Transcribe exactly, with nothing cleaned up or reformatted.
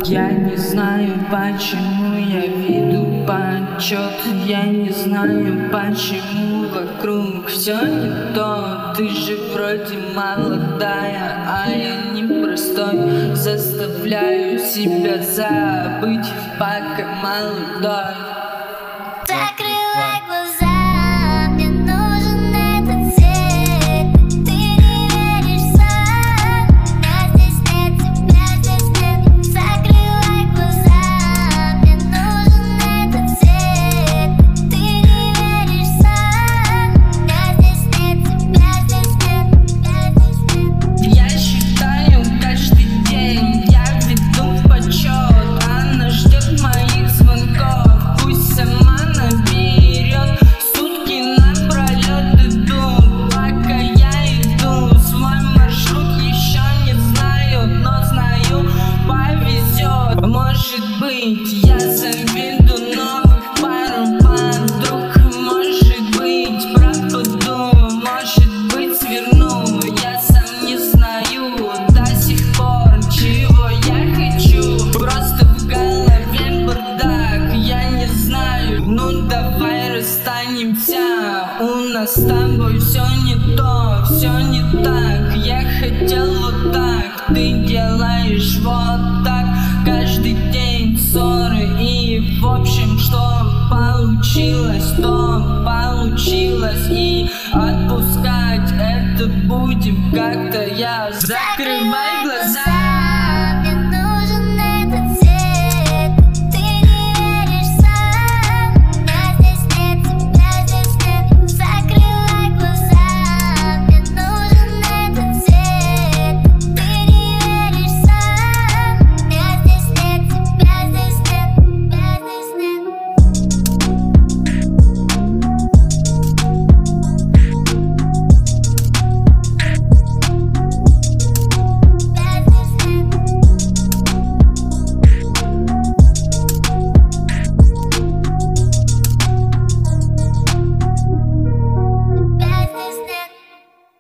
Я не знаю, почему я веду почет. Я не знаю, почему вокруг все не то. Ты же вроде молодая, а я непростой. Заставляю себя забыть, пока молодой. Закрывай глаза, мне нужен этот свет. Ты не веришь сам, меня здесь нет, тебя здесь нет. Закрывай глаза, мне нужен этот свет. Ты не веришь сам, меня здесь нет, тебя здесь нет, тебя здесь нет. Я считаю каждый день, я веду почет. Она ждет моих звонков, пусть сама наберет. Сутки напролет идут, пока я иду. Свой маршрут еще не знаю, но знаю, повезет. Может быть, я заведу новых пару подруг. Может быть, пропаду, может быть, сверну. Я сам не знаю до сих пор, чего я хочу. Просто в голове бардак, я не знаю. Ну давай расстанемся, у нас с тобой все не то, все не так. Я хотел вот так, ты делаешь вот так. Каждый день ссоры и в общем, что получилось, то получилось. И отпускать это будем как-то я. Закрывай глаза.